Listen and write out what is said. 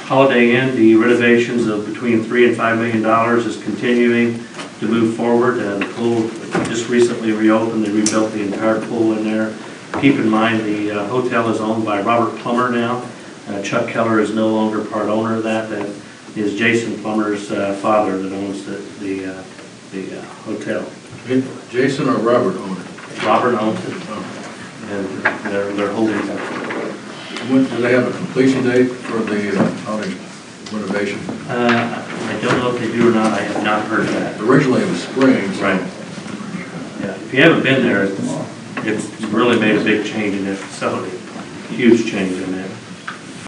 Holiday Inn, the renovations of between $3 and $5 million is continuing to move forward. The pool just recently reopened. They rebuilt the entire pool in there. Keep in mind, the hotel is owned by Robert Plummer now. Chuck Keller is no longer part owner of that. That is Jason Plummer's father that owns the hotel. Jason or Robert own it? Robert owns it, and they're holding that. When do they have a completion date for the holiday renovation? I don't know if they do or not. I have not heard that. Originally it was spring. So. Right. Yeah. If you haven't been there, it's really made a big change in that facility. Huge change in